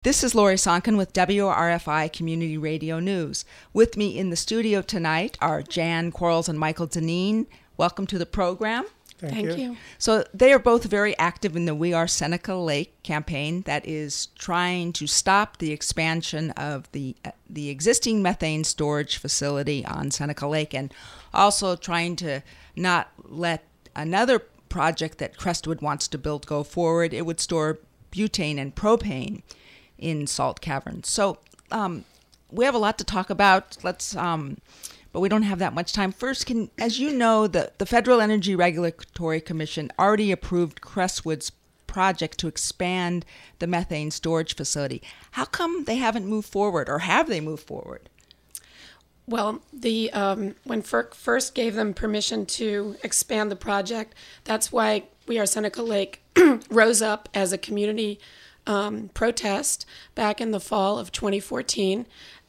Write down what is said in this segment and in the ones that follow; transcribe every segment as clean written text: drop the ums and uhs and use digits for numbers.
This is Lori Sonkin with WRFI Community Radio News. With me in the studio tonight are Jan Quarles and Michael Deneen. Welcome to the program. Thank you. So they are both very active in the We Are Seneca Lake campaign that is trying to stop the expansion of the existing methane storage facility on Seneca Lake, and also trying to not let another project that Crestwood wants to build go forward. It would store butane and propane in salt caverns. So we have a lot to talk about. But we don't have that much time. First, as you know, the Federal Energy Regulatory Commission already approved Crestwood's project to expand the methane storage facility. How come they haven't moved forward, or have they moved forward? Well, when FERC first gave them permission to expand the project, that's why We Are Seneca Lake rose up as a community protest back in the fall of 2014.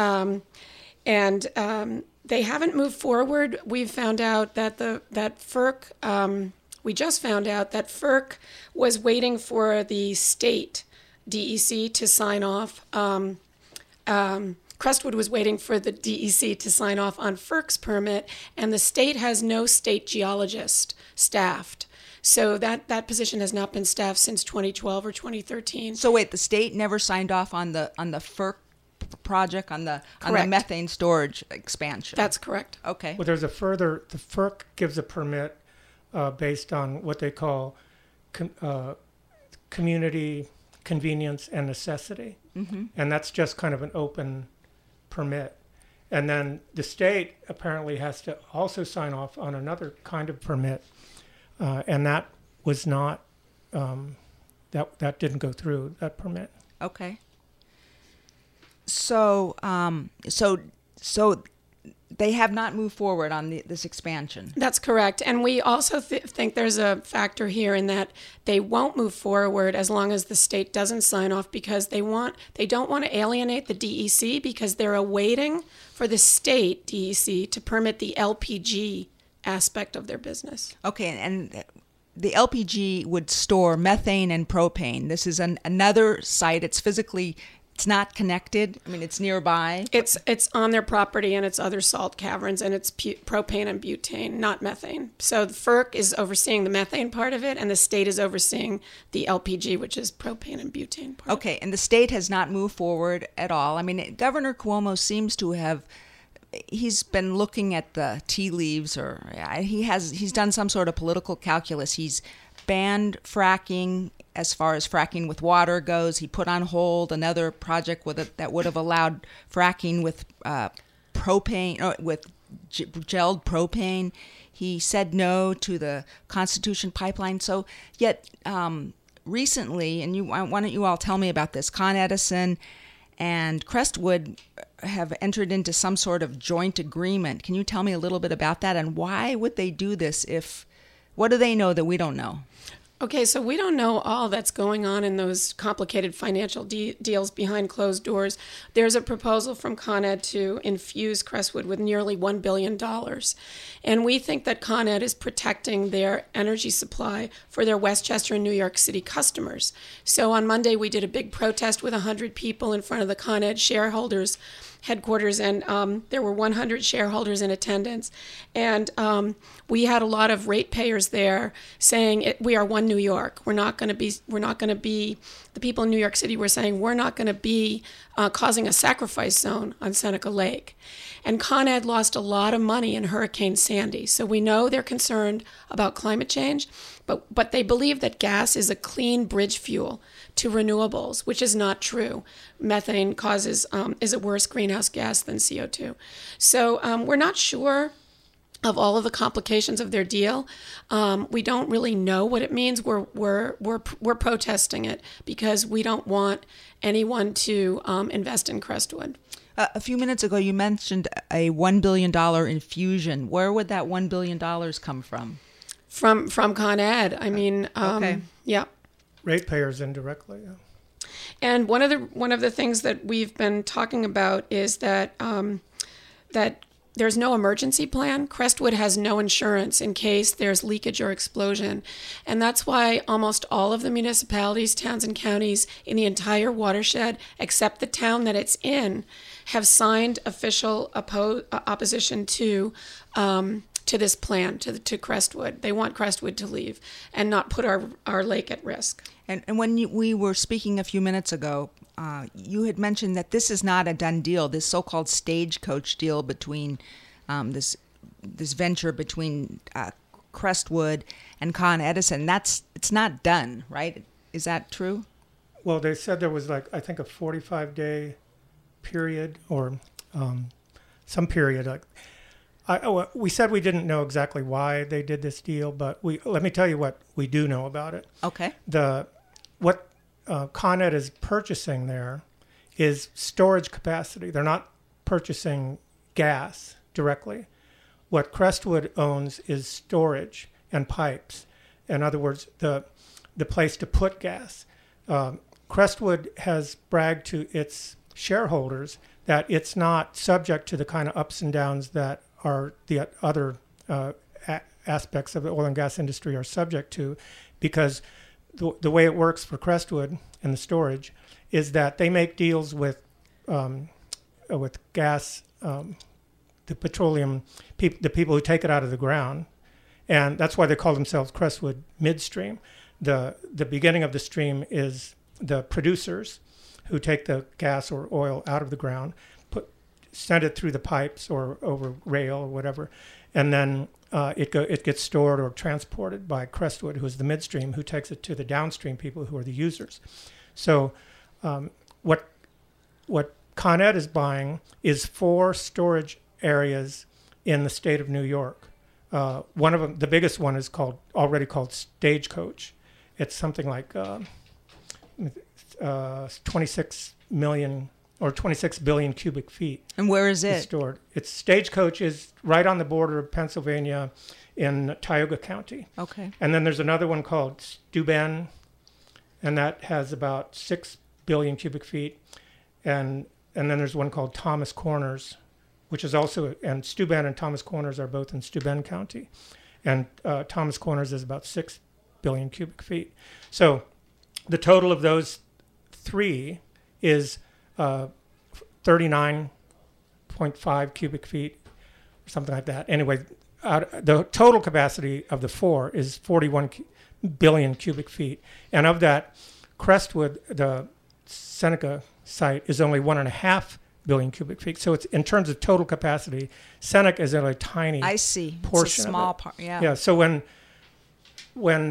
They haven't moved forward. We've found out that FERC, we just found out that FERC was waiting for the state DEC to sign off. Crestwood was waiting for the DEC to sign off on FERC's permit, and the state has no state geologist staffed. So that position has not been staffed since 2012 or 2013. So wait, the state never signed off on the FERC project on the methane storage expansion. That's correct. Okay. Well, the FERC gives a permit based on what they call community convenience and necessity. Mm-hmm. And that's just kind of an open permit. And then the state apparently has to also sign off on another kind of permit. And that was not, that didn't go through, that permit. Okay. So they have not moved forward on this expansion. That's correct. And we also think there's a factor here in that they won't move forward as long as the state doesn't sign off, because they don't want to alienate the DEC, because they're awaiting for the state DEC to permit the LPG aspect of their business. Okay, and the LPG would store methane and propane. This is another site. It's not connected. I mean, it's nearby. It's on their property, and it's other salt caverns, and it's propane and butane, not methane. So the FERC is overseeing the methane part of it, and the state is overseeing the LPG, which is propane and butane part. Okay, and the state has not moved forward at all. I mean, Governor Cuomo seems to have, he's been looking at the tea leaves, or he's done some sort of political calculus. He's banned fracking as far as fracking with water goes. He put on hold another project that would have allowed fracking with propane, or with gelled propane. He said no to the Constitution pipeline. So yet recently, and why don't you all tell me about this, Con Edison and Crestwood have entered into some sort of joint agreement. Can you tell me a little bit about that, and why would they do this? What do they know that we don't know? Okay, so we don't know all that's going on in those complicated financial deals behind closed doors. There's a proposal from Con Ed to infuse Crestwood with nearly $1 billion. And we think that Con Ed is protecting their energy supply for their Westchester and New York City customers. So on Monday, we did a big protest with 100 people in front of the Con Ed shareholders headquarters, and there were 100 shareholders in attendance. And we had a lot of ratepayers there saying, we are one New York. We're not going to be, the people in New York City were saying, we're not going to be causing a sacrifice zone on Seneca Lake. And Con Ed lost a lot of money in Hurricane Sandy. So we know they're concerned about climate change, but they believe that gas is a clean bridge fuel to renewables, which is not true. Methane is a worse greenhouse gas than CO2. So we're not sure of all of the complications of their deal. We don't really know what it means. We're protesting it because we don't want anyone to invest in Crestwood. A few minutes ago, you mentioned a $1 billion infusion. Where would that $1 billion come from? From Con Ed. I mean, okay. Yeah. Ratepayers indirectly, yeah. And one of the things that we've been talking about is that that there's no emergency plan. Crestwood has no insurance in case there's leakage or explosion. And that's why almost all of the municipalities, towns, and counties in the entire watershed, except the town that it's in, have signed official opposition to this plan, to Crestwood. They want Crestwood to leave and not put our lake at risk. And when we were speaking a few minutes ago, you had mentioned that this is not a done deal. This so-called stagecoach deal between this venture between Crestwood and Con Edison. It's not done, right? Is that true? Well, they said there was I think a 45-day period or some period. We said we didn't know exactly why they did this deal, but let me tell you what we do know about it. Okay. What Con Ed is purchasing there is storage capacity. They're not purchasing gas directly. What Crestwood owns is storage and pipes. In other words, the place to put gas. Crestwood has bragged to its shareholders that it's not subject to the kind of ups and downs that are the other aspects of the oil and gas industry are subject to, because the way it works for Crestwood and the storage is that they make deals with gas, the petroleum, the people who take it out of the ground, and that's why they call themselves Crestwood Midstream. The beginning of the stream is the producers who take the gas or oil out of the ground, send it through the pipes or over rail or whatever, and then it gets stored or transported by Crestwood, who is the midstream, who takes it to the downstream people who are the users. So what Con Ed is buying is 4 storage areas in the state of New York. One of them, the biggest one, is already called Stagecoach. It's something like 26 million or 26 billion cubic feet. And where is it? Stored. Its Stagecoach is right on the border of Pennsylvania in Tioga County. Okay. And then there's another one called Steuben, and that has about 6 billion cubic feet. And then there's one called Thomas Corners, which is also, and Steuben and Thomas Corners are both in Steuben County. And Thomas Corners is about 6 billion cubic feet. So the total of those 3 is 39.5 cubic feet, or something like that. Anyway, the total capacity of the 4 is 41 billion cubic feet. And of that, Crestwood, the Seneca site, is only 1.5 billion cubic feet. So it's, in terms of total capacity, Seneca is a tiny I see. portion It's a small of it. part. Yeah. Yeah. So when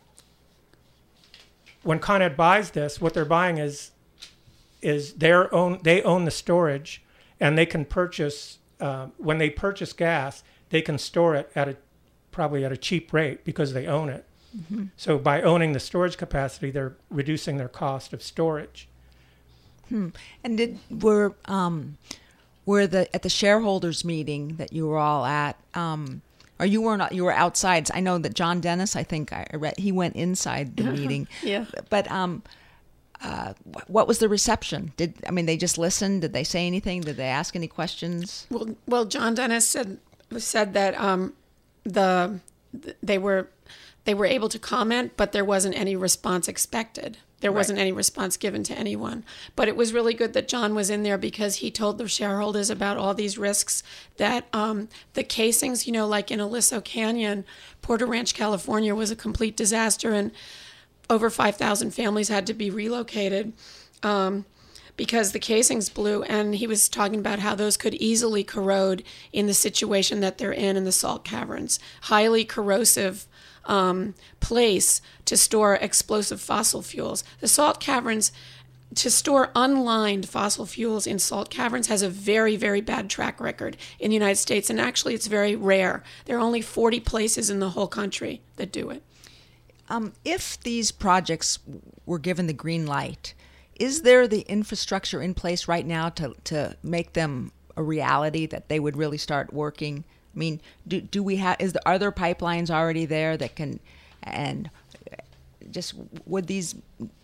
Con Ed buys this, what they're buying is they own the storage, and they can purchase when they purchase gas, they can store it probably at a cheap rate because they own it. Mm-hmm. So by owning the storage capacity, they're reducing their cost of storage. And were at the shareholders meeting that you were all at, or you were not? You were outside. I know that John Dennis, I think I read, he went inside the meeting. Yeah. But what was the reception? They just listened? Did they say anything? Did they ask any questions? Well, John Dennis said that they were able to comment, but there wasn't any response expected. There wasn't any response given to anyone. But it was really good that John was in there, because he told the shareholders about all these risks, that the casings, like in Aliso Canyon, Porter Ranch, California, was a complete disaster, and over 5,000 families had to be relocated because the casings blew. And he was talking about how those could easily corrode in the situation that they're in the salt caverns. Highly corrosive place to store explosive fossil fuels. The salt caverns, to store unlined fossil fuels in salt caverns, has a very, very bad track record in the United States. And actually, it's very rare. There are only 40 places in the whole country that do it. If these projects were given the green light, is there the infrastructure in place right now to make them a reality, that they would really start working? I mean, do we have? Are there pipelines already there that can? And just would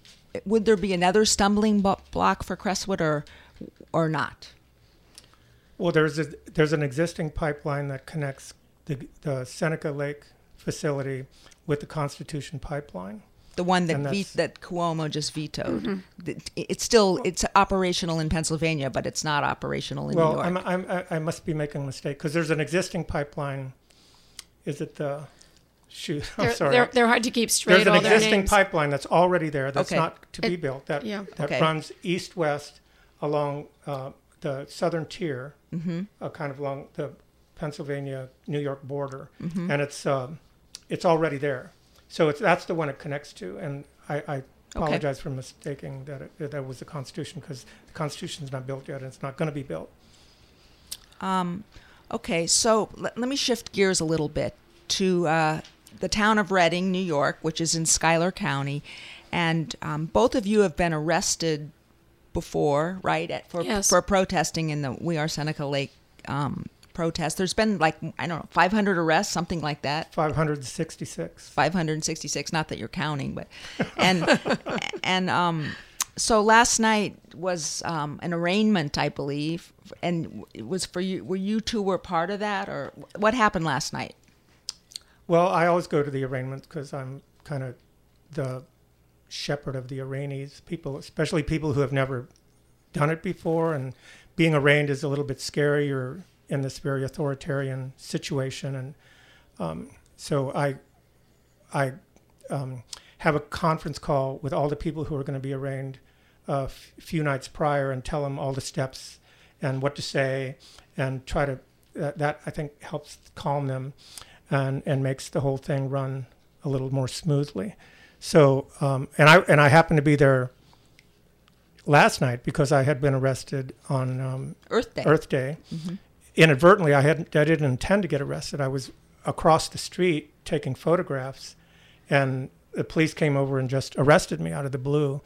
there be another stumbling block for Crestwood or not? Well, there's an existing pipeline that connects the Seneca Lake facility with the Constitution pipeline. The one that Cuomo just vetoed. It's operational in Pennsylvania, but it's not operational in New York. I must be making a mistake because there's an existing pipeline. Is it the shoot? I'm sorry. They're hard to keep straight. There's an all their existing names. pipeline that's already there. That's Okay. not to be built. That runs east-west along the southern tier, kind of along the Pennsylvania-New York border, and it's already there. So that's the one it connects to, and I apologize for mistaking that was the Constitution, because the Constitution's not built yet, and it's not going to be built. Okay, so let me shift gears a little bit to the town of Reading, New York, which is in Schuyler County, and both of you have been arrested before, right? For protesting in the We Are Seneca Lake protest. There's been 500 arrests, something like that. 566. 566. Not that you're counting, but so last night was an arraignment, I believe, and it was for you. Were you two were part of that, or what happened last night? Well, I always go to the arraignment because I'm kind of the shepherd of the arrainees, people, especially people who have never done it before, and being arraigned is a little bit scary. You're in this very authoritarian situation, and so I have a conference call with all the people who are going to be arraigned a few nights prior and tell them all the steps and what to say, and try to that I think helps calm them and makes the whole thing run a little more smoothly. So, and I happened to be there last night because I had been arrested on Earth Day. Mm-hmm. Inadvertently, I didn't intend to get arrested. I was across the street taking photographs, and the police came over and just arrested me out of the blue.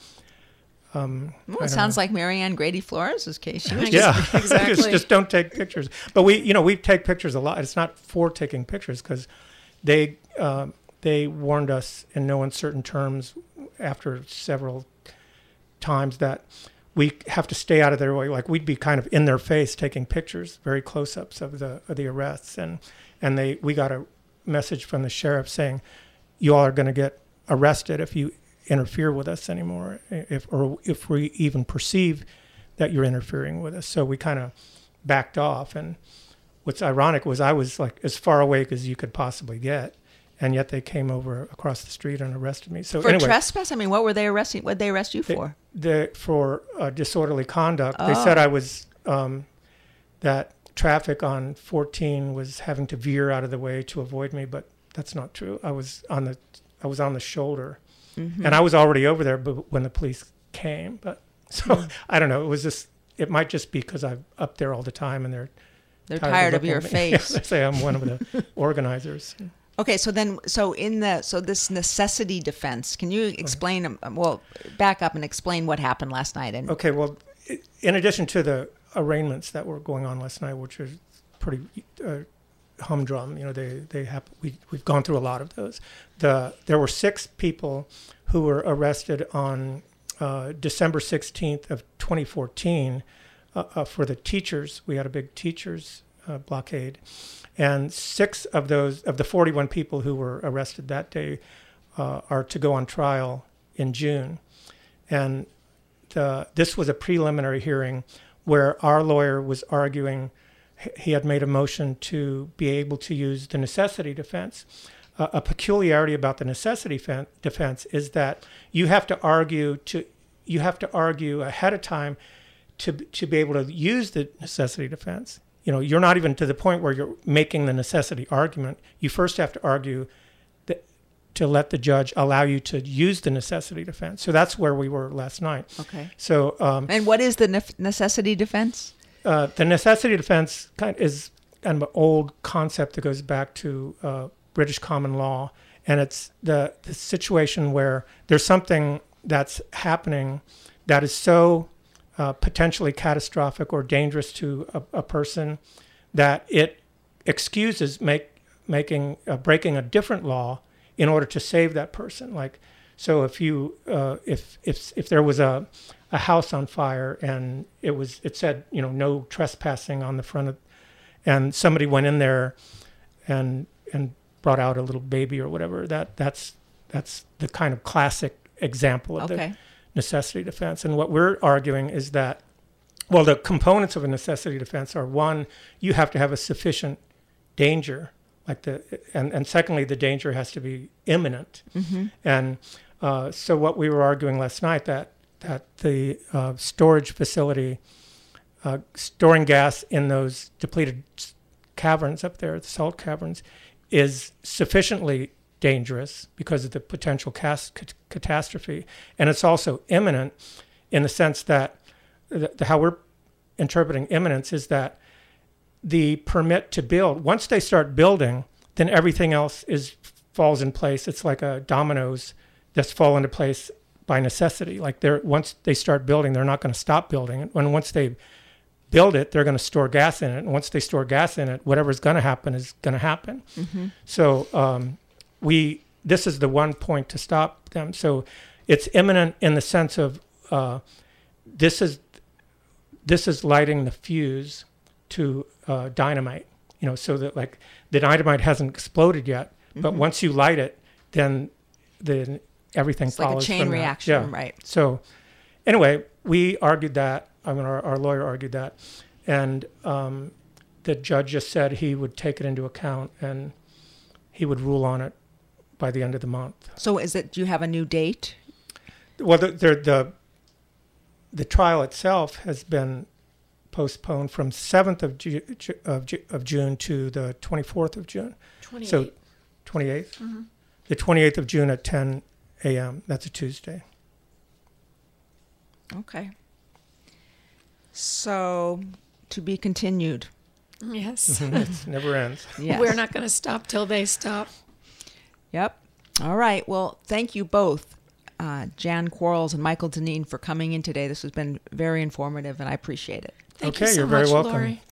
It sounds like Marianne Grady Flores' case. Exactly. just don't take pictures. But we take pictures a lot. It's not for taking pictures because they warned us in no uncertain terms after several times that we have to stay out of their way. Like, we'd be kind of in their face taking pictures, very close-ups of the arrests, and we got a message from the sheriff saying, you all are going to get arrested if you interfere with us anymore, if we even perceive that you're interfering with us. So we kind of backed off, and what's ironic was I was like as far away as you could possibly get, and yet they came over across the street and arrested me. So for trespass? I mean, what were they arresting? What did they arrest you for? For disorderly conduct. They said I was that traffic on 14 was having to veer out of the way to avoid me, but that's not true. I was on the shoulder, and I was already over there when the police came. But so I don't know. It might just be because I'm up there all the time, and they're tired of your face. They say I'm one of the organizers. Okay, so this necessity defense, can you explain, back up and explain what happened last night? Okay, well, in addition to the arraignments that were going on last night, which was pretty humdrum, we've gone through a lot of those. There were 6 people who were arrested on December 16th of 2014 for the teachers. We had a big teachers blockade. And 6 of the 41 people who were arrested that day are to go on trial in June. And this was a preliminary hearing where our lawyer was arguing. He had made a motion to be able to use the necessity defense. A peculiarity about the necessity defense is that you have to argue ahead of time to be able to use the necessity defense. You're not even to the point where you're making the necessity argument. You first have to argue to let the judge allow you to use the necessity defense. So that's where we were last night. Okay. So and what is the necessity defense? The necessity defense is kind of an old concept that goes back to British common law, and it's the situation where there's something that's happening that is so potentially catastrophic or dangerous to a person that it excuses breaking a different law in order to save that person. Like, so if you if there was a a house on fire, and it said, no trespassing on the front of, and somebody went in there and brought out a little baby or whatever. That's the kind of classic example of the necessity defense. And what we're arguing is that, well, the components of a necessity defense are, one, you have to have a sufficient danger, and secondly, the danger has to be imminent. Mm-hmm. And so what we were arguing last night, that the storage facility storing gas in those depleted caverns up there, the salt caverns, is sufficiently dangerous because of the potential catastrophe. And it's also imminent in the sense that how we're interpreting imminence is that the permit to build, once they start building, then everything else falls in place. It's like a dominoes that's fall into place by necessity. Like once they start building, they're not going to stop building. And once they build it, they're going to store gas in it. And once they store gas in it, whatever's going to happen is going to happen. Mm-hmm. So this is the one point to stop them. So it's imminent in the sense of this is lighting the fuse to dynamite, so that like the dynamite hasn't exploded yet, but mm-hmm. once you light it, then everything it's follows. It's like a chain reaction, right? So anyway, we argued that. Our lawyer argued that, and the judge just said he would take it into account and he would rule on it by the end of the month. So do you have a new date? Well, the trial itself has been postponed from 7th of June to the 24th of June. 28th. So 28th? Mm-hmm. The 28th of June at 10 a.m. That's a Tuesday. Okay. So, to be continued. Yes. It never ends. Yes. We're not going to stop till they stop. Yep. All right. Well, thank you both, Jan Quarles and Michael Deneen, for coming in today. This has been very informative, and I appreciate it. Thank you so you're much, very welcome. Lori.